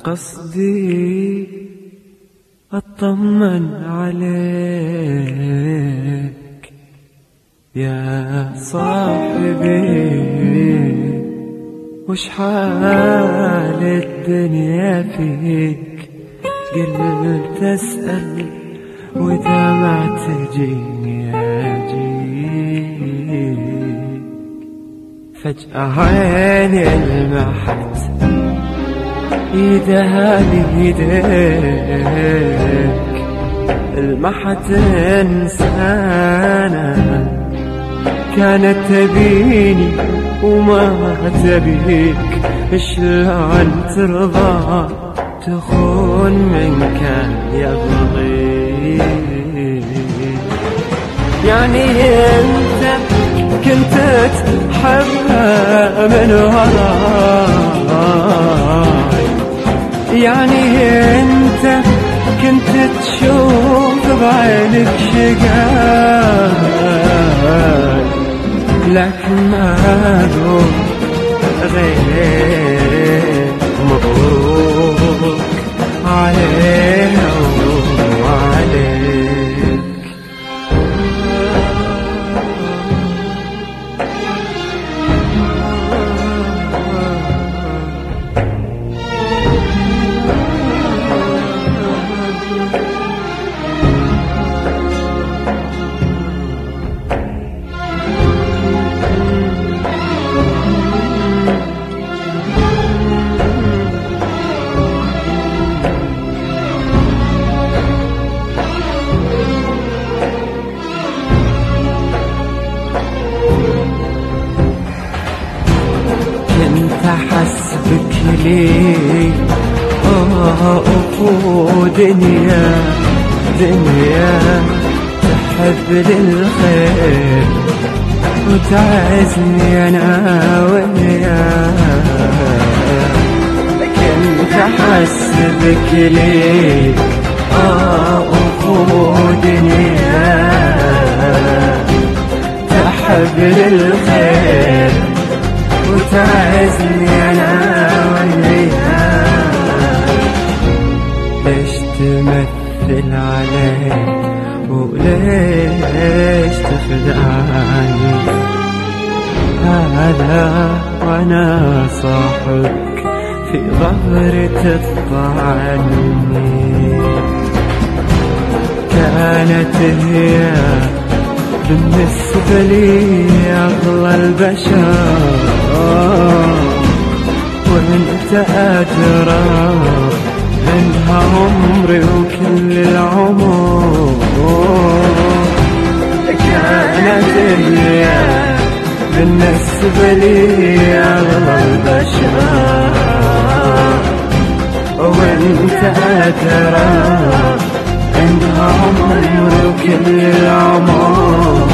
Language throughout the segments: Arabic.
قصدي أطمن عليك يا صاحبي، وش حال الدنيا فيك؟ قلت أسأل وإذا ما تجيني أجيك. فجأة عيني لمحت إيدها بيديك، لمحت إنسانة كانت تبيني وما تبيك. شلون ترضى تخون من كان يبغيك؟ يعني انت كنت تحبها من وراي، يعني انت كنت تشوف بعينك شقاي، لكن ما أقول غير مبروك علينا وعليك. أحسبك لي دنيا دنيا تحب للخير وتعزني أنا وياك. كنت أحسبك لي دنيا تحب للخير وتعزني أنا وياك. ليش تمثل عليك وليش تخدعني؟ هذا وأنا صاحبك في ظهري تطعني. كانت هي بالنسبة لي أغلى البشر، وانت أدرى منها عمري وكل العمر. كانت هي بالنسبة لي أغلى البشر، وانت أدرى منها عمري وكل العمر.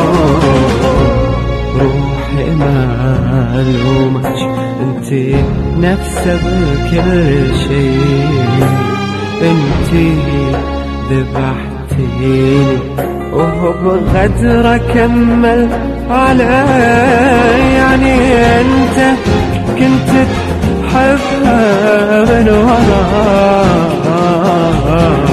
روحي ما ألومك، انتي نفسه بكل شيء، انتي ذبحتيني وهو بغدر كمل علي. يعني انت كنت تحبها من وراي،